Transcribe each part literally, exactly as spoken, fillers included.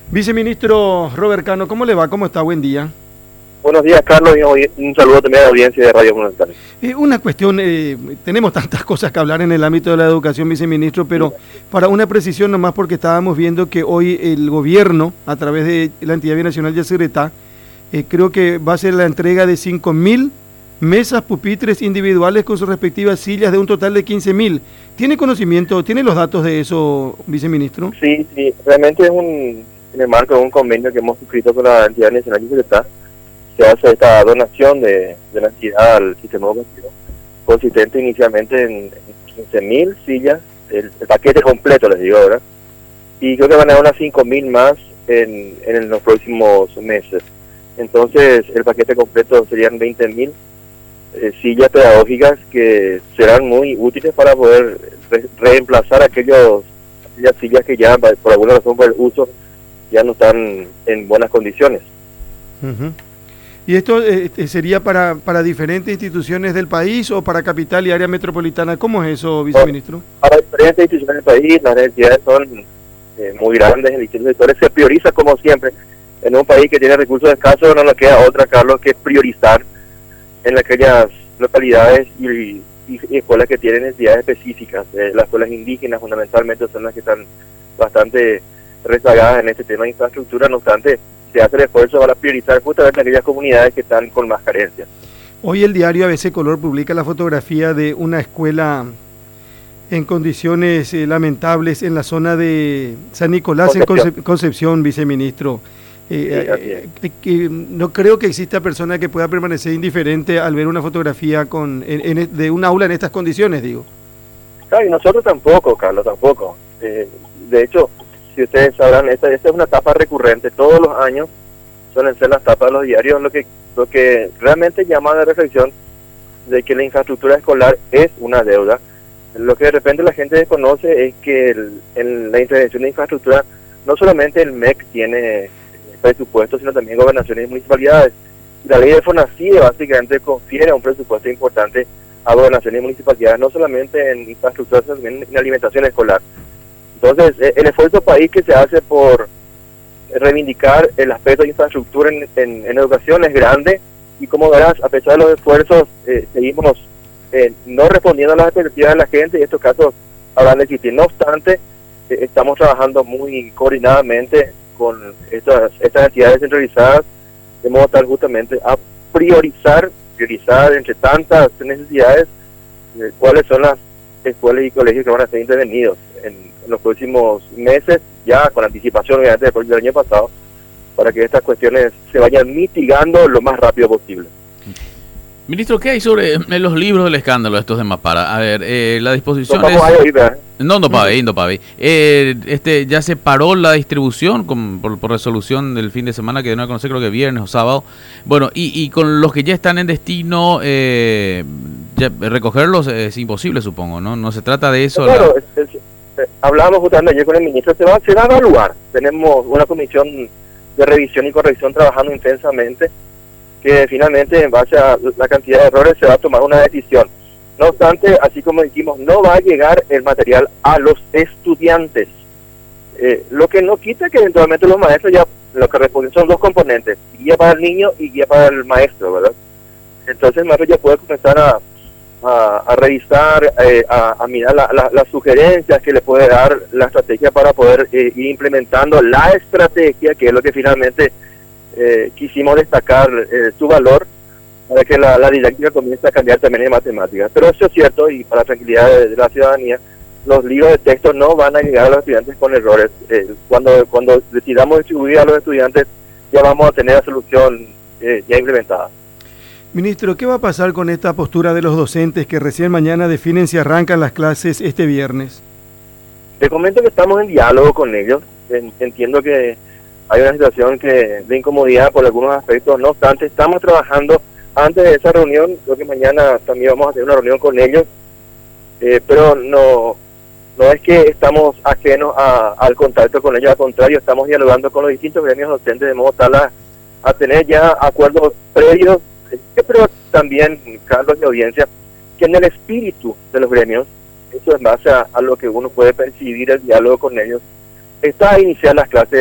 Viceministro Robert Cano, ¿cómo le va? ¿Cómo está? Buen día. Buenos días, Carlos, y un saludo también a la audiencia de Radio Monumental. Eh, una cuestión, eh, tenemos tantas cosas que hablar en el ámbito de la educación, viceministro, pero para una precisión nomás, porque estábamos viendo que hoy el gobierno, a través de la entidad binacional Yacyretá, eh, creo que va a ser la entrega de cinco mil mesas pupitres individuales con sus respectivas sillas de un total de quince mil. ¿Tiene conocimiento, tiene los datos de eso, viceministro? Sí, sí, realmente es un, en el marco de un convenio que hemos suscrito con la entidad nacional Yacyretá, se hace esta donación de, de la entidad al sistema educativo, consistente inicialmente en, en quince mil sillas, el, el paquete completo, les digo ahora, y creo que van a dar unas cinco mil más en, en los próximos meses. Entonces, el paquete completo serían veinte mil eh, sillas pedagógicas que serán muy útiles para poder re reemplazar aquellos, aquellas sillas que ya, por alguna razón, por el uso, ya no están en buenas condiciones. Uh-huh. ¿Y esto eh, sería para, para diferentes instituciones del país o para capital y área metropolitana? ¿Cómo es eso, viceministro? Para diferentes instituciones del país, las necesidades son eh, muy grandes en distintos sectores. Se prioriza, como siempre, en un país que tiene recursos escasos, no nos queda otra, Carlos, que priorizar en aquellas localidades y, y, y escuelas que tienen necesidades específicas. Eh, las escuelas indígenas, fundamentalmente, son las que están bastante rezagadas en este tema de infraestructura. No obstante, se hace el esfuerzo para priorizar justamente aquellas comunidades que están con más carencias. Hoy el diario A B C Color publica la fotografía de una escuela en condiciones eh, lamentables en la zona de San Nicolás, Concepción. en Concep Concepción, viceministro. Eh, sí, eh, que no creo que exista persona que pueda permanecer indiferente al ver una fotografía con en, en, de un aula en estas condiciones, digo. Claro, y nosotros tampoco, Carlos, tampoco. Eh, de hecho, si ustedes sabrán, esta, esta es una etapa recurrente, todos los años suelen ser las tapas de los diarios, lo que lo que realmente llama a la reflexión de que la infraestructura escolar es una deuda. Lo que de repente la gente desconoce es que el, en la intervención de infraestructura no solamente el M E C tiene presupuesto, sino también gobernaciones y municipalidades. La ley de FONACIE básicamente confiere un presupuesto importante a gobernaciones y municipalidades, no solamente en infraestructura, sino también en alimentación escolar. Entonces, el esfuerzo país que se hace por reivindicar el aspecto de infraestructura en, en, en educación es grande, y como verás, a pesar de los esfuerzos, eh, seguimos eh, no respondiendo a las expectativas de la gente, y estos casos habrán de existir. No obstante, eh, estamos trabajando muy coordinadamente con estas, estas entidades centralizadas, de modo tal justamente a priorizar, priorizar entre tantas necesidades, eh, cuáles son las escuelas y colegios que van a ser intervenidos en, en los próximos meses, ya con anticipación obviamente después del año pasado, para que estas cuestiones se vayan mitigando lo más rápido posible. Ministro, ¿qué hay sobre los libros del escándalo estos de Mapara? A ver, eh, la disposición no, es... Ahí, no, no pavé, no pavé. Eh, este, ya se paró la distribución con, por, por resolución del fin de semana, que no a conocer, creo que viernes o sábado. Bueno, y, y con los que ya están en destino, eh, ya recogerlos es imposible, supongo, ¿no? No se trata de eso. Claro, la... es, es, eh, hablábamos justamente ayer con el ministro, se va, se va a evaluar. Tenemos una comisión de revisión y corrección trabajando intensamente, que finalmente en base a la cantidad de errores se va a tomar una decisión. No obstante, así como dijimos, no va a llegar el material a los estudiantes, eh, lo que no quita que eventualmente los maestros ya, lo que responden son dos componentes, guía para el niño y guía para el maestro, ¿verdad? Entonces el maestro ya puede comenzar a, a, a revisar, eh, a, a mirar la, la, las sugerencias que le puede dar la estrategia para poder eh, ir implementando la estrategia, que es lo que finalmente Eh, quisimos destacar eh, su valor para que la, la didáctica comience a cambiar también en matemáticas. Pero eso es cierto, y para la tranquilidad de, de la ciudadanía, los libros de texto no van a llegar a los estudiantes con errores. Eh, cuando cuando decidamos distribuir a los estudiantes, ya vamos a tener la solución eh, ya implementada. Ministro, ¿qué va a pasar con esta postura de los docentes que recién mañana definen si arrancan las clases este viernes? Te comento que estamos en diálogo con ellos. En, entiendo que hay una situación que de incomodidad por algunos aspectos, no obstante, estamos trabajando antes de esa reunión. Creo que mañana también vamos a tener una reunión con ellos, eh, pero no no es que estamos ajenos a, al contacto con ellos, al contrario, estamos dialogando con los distintos gremios docentes de modo tal a, a tener ya acuerdos previos, eh, pero también, Carlos, de audiencia, que en el espíritu de los gremios, eso es base a, a lo que uno puede percibir el diálogo con ellos, está a iniciar las clases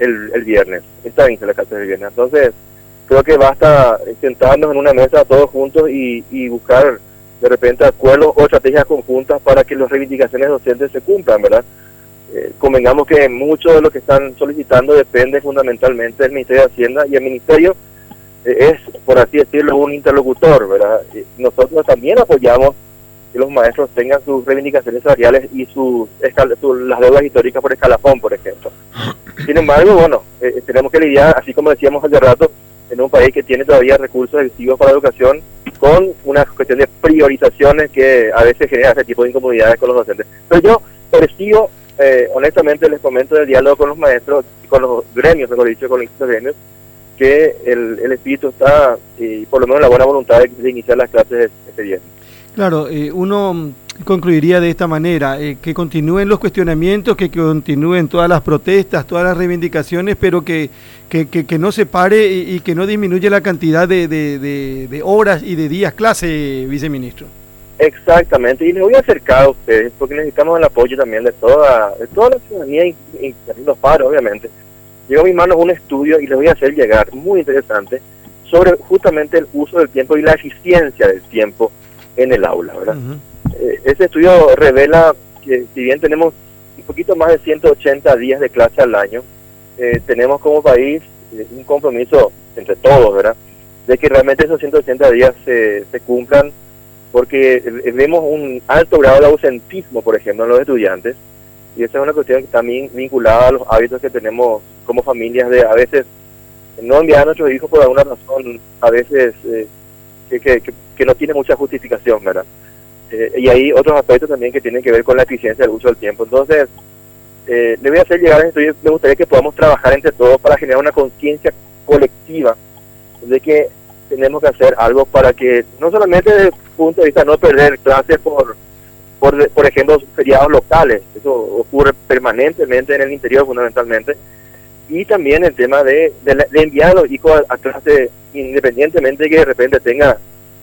el, el viernes, está bien las clases el viernes. Entonces, creo que basta sentarnos en una mesa todos juntos y, y buscar de repente acuerdos o estrategias conjuntas para que las reivindicaciones docentes se cumplan, ¿verdad? Eh, convengamos que mucho de lo que están solicitando depende fundamentalmente del Ministerio de Hacienda, y el Ministerio eh, es, por así decirlo, un interlocutor, ¿verdad? Eh, nosotros también apoyamos que los maestros tengan sus reivindicaciones salariales y sus, sus las deudas históricas por escalafón, por ejemplo. Sin embargo, bueno, eh, tenemos que lidiar, así como decíamos hace rato, en un país que tiene todavía recursos excesivos para la educación, con una cuestión de priorizaciones que a veces genera ese tipo de incomodidades con los docentes. Pero yo percibo, eh, honestamente les comento del diálogo con los maestros, con los gremios, mejor dicho, con los gremios, que el, el espíritu está, y por lo menos la buena voluntad de, de iniciar las clases este viernes. Claro, eh, uno concluiría de esta manera, eh, que continúen los cuestionamientos, que continúen todas las protestas, todas las reivindicaciones, pero que, que, que, que no se pare y, y que no disminuya la cantidad de, de, de, de horas y de días clase, viceministro. Exactamente, y les voy a acercar a ustedes, porque necesitamos el apoyo también de toda, de toda la ciudadanía y, y los padres, obviamente. Llegó a mis manos un estudio y les voy a hacer llegar, muy interesante, sobre justamente el uso del tiempo y la eficiencia del tiempo en el aula, ¿verdad? Uh-huh. Eh, ese estudio revela que si bien tenemos un poquito más de ciento ochenta días de clase al año, eh, tenemos como país eh, un compromiso entre todos, ¿verdad?, de que realmente esos ciento ochenta días se, se cumplan, porque eh, vemos un alto grado de ausentismo, por ejemplo, en los estudiantes, y esa es una cuestión también vinculada a los hábitos que tenemos como familias de a veces no enviar a nuestros hijos por alguna razón, a veces eh, que, que, que que no tiene mucha justificación, ¿verdad? Eh, y hay otros aspectos también que tienen que ver con la eficiencia del uso del tiempo. Entonces, eh, le voy a hacer llegar esto y me gustaría que podamos trabajar entre todos para generar una conciencia colectiva de que tenemos que hacer algo para que, no solamente desde el punto de vista de no perder clases por, por, por ejemplo, feriados locales, eso ocurre permanentemente en el interior fundamentalmente, y también el tema de, de, de enviar a los hijos a, a clase independientemente de que de repente tenga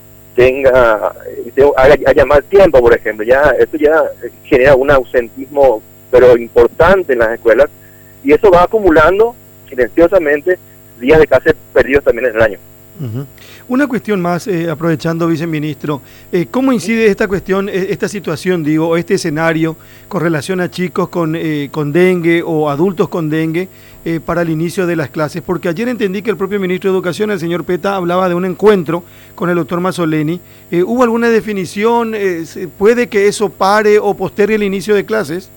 tenga haya, haya más tiempo, por ejemplo. Ya esto ya genera un ausentismo pero importante en las escuelas, y eso va acumulando silenciosamente días de clase perdidos también en el año. Uh-huh. Una cuestión más, eh, aprovechando, viceministro, eh, ¿cómo incide esta cuestión, eh, esta situación, digo, o este escenario con relación a chicos con, eh, con dengue o adultos con dengue eh, para el inicio de las clases? Porque ayer entendí que el propio ministro de Educación, el señor Peta, hablaba de un encuentro con el doctor Mazzoleni. Eh, ¿Hubo alguna definición? Eh, ¿Puede que eso pare o postergue el inicio de clases?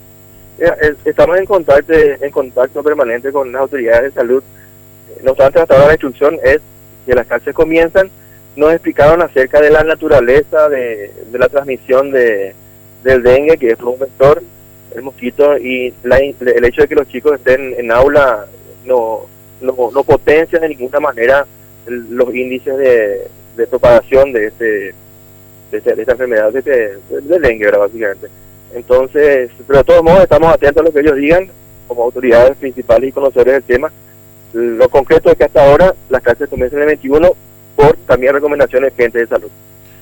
Estamos en contacto, en contacto permanente con las autoridades de salud. No obstante, hasta ahora la instrucción es que las clases comienzan. Nos explicaron acerca de la naturaleza de, de la transmisión de, del dengue, que es un vector, el mosquito, y la, el hecho de que los chicos estén en aula no, no, no potencia de ninguna manera el, los índices de, de propagación de, este, de, este, de esta enfermedad, de, este, de, de dengue, ¿verdad?, básicamente. Entonces, pero de todos modos estamos atentos a lo que ellos digan como autoridades principales y conocedores del tema. Lo concreto es que hasta ahora las clases comienzan el veintiuno por también recomendaciones de gente de salud.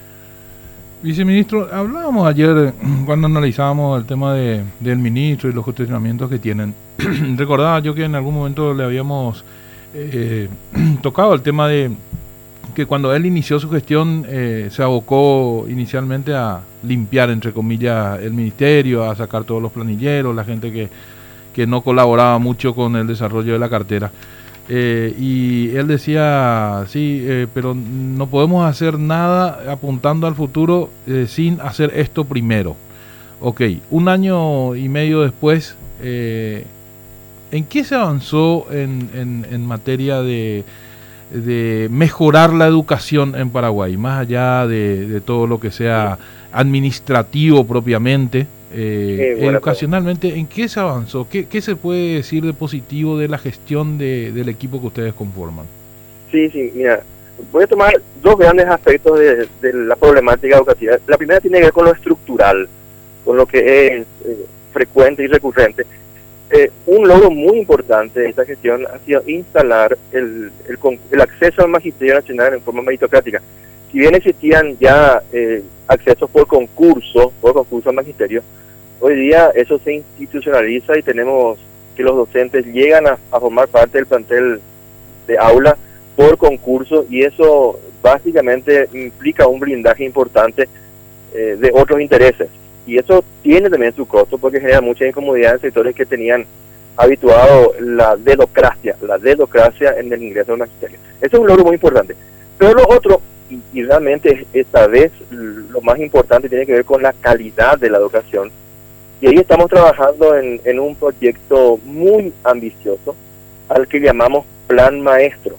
Viceministro, hablábamos ayer cuando analizábamos el tema de, del ministro y los cuestionamientos que tienen. Recordaba yo que en algún momento le habíamos eh, tocado el tema de que cuando él inició su gestión eh, se abocó inicialmente a limpiar, entre comillas, el ministerio, a sacar todos los planilleros, la gente que, que no colaboraba mucho con el desarrollo de la cartera. Eh, y él decía, sí, eh, pero no podemos hacer nada apuntando al futuro eh, sin hacer esto primero. Ok, un año y medio después, eh, ¿en qué se avanzó en, en, en materia de, de mejorar la educación en Paraguay? Más allá de, de todo lo que sea administrativo propiamente. Eh, sí, bueno, educacionalmente, ¿en qué se avanzó? ¿Qué, ¿Qué se puede decir de positivo de la gestión de, del equipo que ustedes conforman? Sí, sí, mira, voy a tomar dos grandes aspectos de, de la problemática educativa. La primera tiene que ver con lo estructural, con lo que es eh, frecuente y recurrente. Eh, un logro muy importante de esta gestión ha sido instalar el, el, el acceso al Magisterio Nacional en forma meritocrática. Si bien existían ya eh, accesos por concurso, por concurso al magisterio, hoy día eso se institucionaliza y tenemos que los docentes llegan a, a formar parte del plantel de aula por concurso, y eso básicamente implica un blindaje importante eh, de otros intereses, y eso tiene también su costo porque genera mucha incomodidad en sectores que tenían habituado la dedocracia, la dedocracia en el ingreso al magisterio. Eso es un logro muy importante. Pero lo otro, y, y realmente esta vez lo más importante, tiene que ver con la calidad de la educación. Y ahí estamos trabajando en, en un proyecto muy ambicioso al que llamamos Plan Maestro.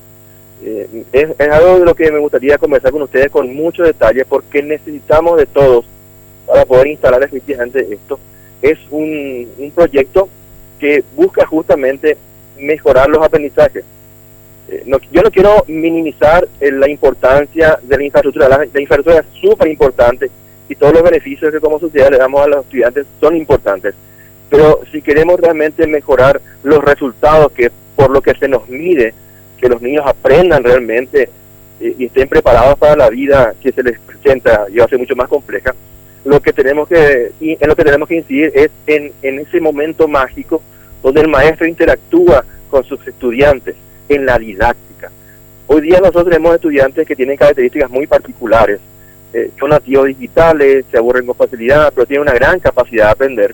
Eh, es, es algo de lo que me gustaría conversar con ustedes con mucho detalle, porque necesitamos de todos para poder instalar efectivamente esto. Es un, un proyecto que busca justamente mejorar los aprendizajes. Eh, no, yo no quiero minimizar eh, la importancia de la infraestructura. La, la infraestructura es súper importante y todos los beneficios que como sociedad le damos a los estudiantes son importantes. Pero si queremos realmente mejorar los resultados, que por lo que se nos mide, que los niños aprendan realmente eh, y estén preparados para la vida que se les presenta y va a ser mucho más compleja, lo que tenemos que y en lo que tenemos que incidir es en, en ese momento mágico donde el maestro interactúa con sus estudiantes en la didáctica. Hoy día nosotros tenemos estudiantes que tienen características muy particulares, eh, son nativos digitales, se aburren con facilidad, pero tienen una gran capacidad de aprender.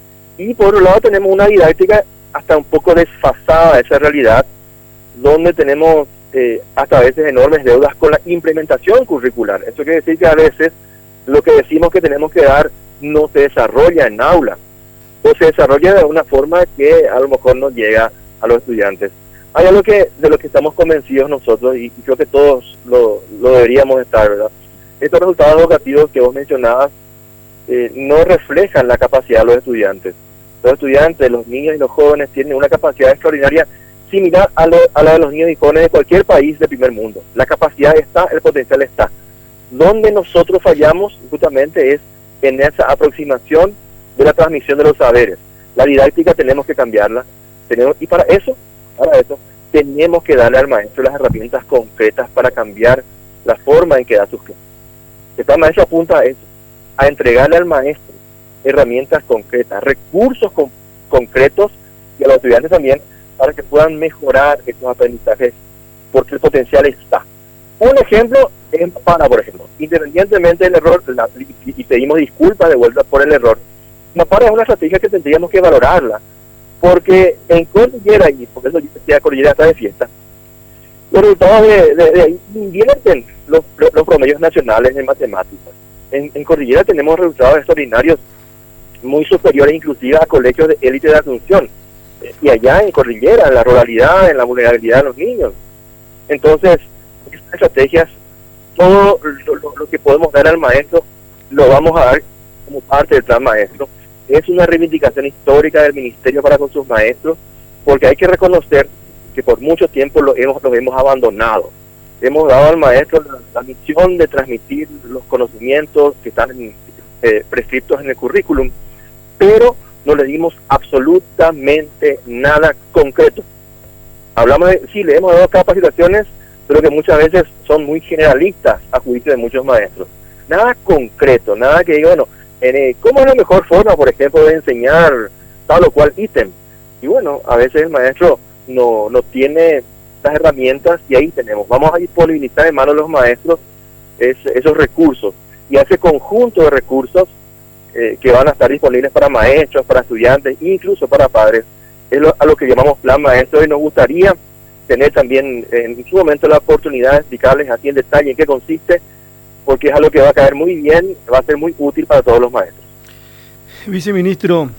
Y por otro lado tenemos una didáctica hasta un poco desfasada de esa realidad, donde tenemos eh, hasta a veces enormes deudas con la implementación curricular. Eso quiere decir que a veces lo que decimos que tenemos que dar no se desarrolla en aula, o se desarrolla de una forma que a lo mejor no llega a los estudiantes. Hay algo que de lo que estamos convencidos nosotros, y, y creo que todos lo, lo deberíamos estar, ¿verdad? Estos resultados educativos que vos mencionabas eh, no reflejan la capacidad de los estudiantes. Los estudiantes, los niños y los jóvenes tienen una capacidad extraordinaria similar a, lo, a la de los niños y jóvenes de cualquier país del primer mundo. La capacidad está, el potencial está. Donde nosotros fallamos justamente es en esa aproximación de la transmisión de los saberes. La didáctica tenemos que cambiarla, tenemos, y para eso, para eso, tenemos que darle al maestro las herramientas concretas para cambiar la forma en que da sus clases. El plan maestro apunta a eso, a entregarle al maestro herramientas concretas, recursos con, concretos, y a los estudiantes también, para que puedan mejorar estos aprendizajes, porque el potencial está. Un ejemplo es Mapara, por ejemplo. Independientemente del error, la, y pedimos disculpas de vuelta por el error, Mapara es una estrategia que tendríamos que valorarla, porque en Cordillera, y por eso la Cordillera está de fiesta, los resultados de, de, de ahí invierten los, los, los promedios nacionales en matemáticas. En, en Cordillera tenemos resultados extraordinarios, muy superiores inclusive a colegios de élite de Asunción. Y allá en Cordillera, en la ruralidad, en la vulnerabilidad de los niños. Entonces, estas estrategias, todo lo, lo, lo que podemos dar al maestro, lo vamos a dar como parte del plan maestro. Es una reivindicación histórica del ministerio para con sus maestros, porque hay que reconocer que por mucho tiempo lo hemos, los hemos abandonado. Hemos dado al maestro la, la misión de transmitir los conocimientos que están en, eh, prescriptos en el currículum, pero no le dimos absolutamente nada concreto. Hablamos de, sí, le hemos dado capacitaciones, pero que muchas veces son muy generalistas a juicio de muchos maestros. Nada concreto, nada que diga, bueno, eh, ¿cómo es la mejor forma, por ejemplo, de enseñar tal o cual ítem? Y bueno, a veces el maestro no, no tiene las herramientas, y ahí tenemos, vamos a disponibilizar en manos de los maestros es, esos recursos, y a ese conjunto de recursos eh, que van a estar disponibles para maestros, para estudiantes, incluso para padres, es lo, a lo que llamamos plan maestro, y nos gustaría tener también en su momento la oportunidad de explicarles aquí en detalle en qué consiste, porque es algo que va a caer muy bien, va a ser muy útil para todos los maestros. Viceministro,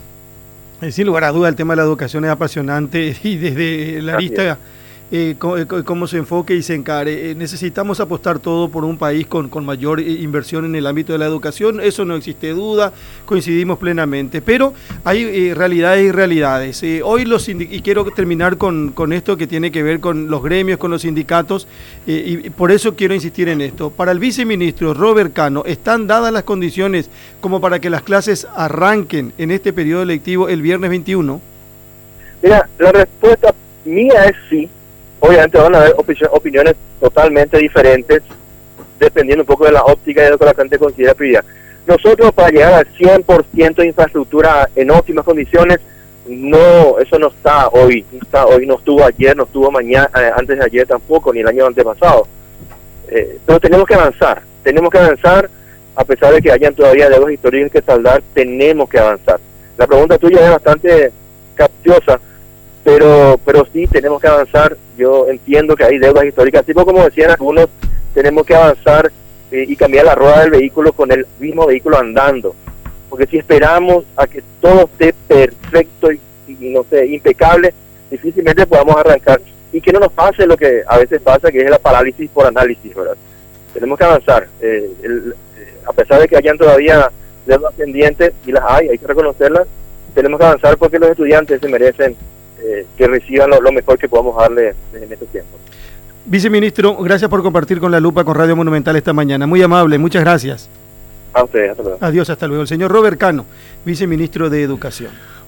sin lugar a duda el tema de la educación es apasionante, y desde la lista eh, cómo se enfoque y se encare. Eh, necesitamos apostar todo por un país con, con mayor inversión en el ámbito de la educación, eso no existe duda, coincidimos plenamente, pero hay eh, realidades y realidades. Eh, hoy los y quiero terminar con, con esto que tiene que ver con los gremios, con los sindicatos, eh, y por eso quiero insistir en esto. Para el viceministro Robert Cano, ¿están dadas las condiciones como para que las clases arranquen en este periodo lectivo el viernes veintiuno? Mira, la respuesta mía es sí. Obviamente van a haber opi- opiniones totalmente diferentes, dependiendo un poco de la óptica y de lo que la gente considera prioridad. Nosotros, para llegar al cien por ciento de infraestructura en óptimas condiciones, no, eso no está hoy, no está hoy, no estuvo ayer, no estuvo mañana, eh, antes de ayer tampoco, ni el año antepasado. Eh, pero tenemos que avanzar, tenemos que avanzar, a pesar de que hayan todavía deudas históricas que saldar, tenemos que avanzar. La pregunta tuya es bastante capciosa, pero pero sí tenemos que avanzar. Yo entiendo que hay deudas históricas, tipo como decían algunos, tenemos que avanzar eh, y cambiar la rueda del vehículo con el mismo vehículo andando, porque si esperamos a que todo esté perfecto y, y no sé, impecable, difícilmente podamos arrancar y que no nos pase lo que a veces pasa, que es la parálisis por análisis, ¿verdad? Tenemos que avanzar, eh, el, eh, a pesar de que hayan todavía deudas pendientes, y las hay, hay que reconocerlas, tenemos que avanzar porque los estudiantes se merecen eh, que reciban lo, lo mejor que podamos darle en estos tiempos. Viceministro, gracias por compartir con La Lupa, con Radio Monumental esta mañana. Muy amable, muchas gracias. A ustedes, hasta luego. Adiós, hasta luego. El señor Robert Cano, viceministro de Educación.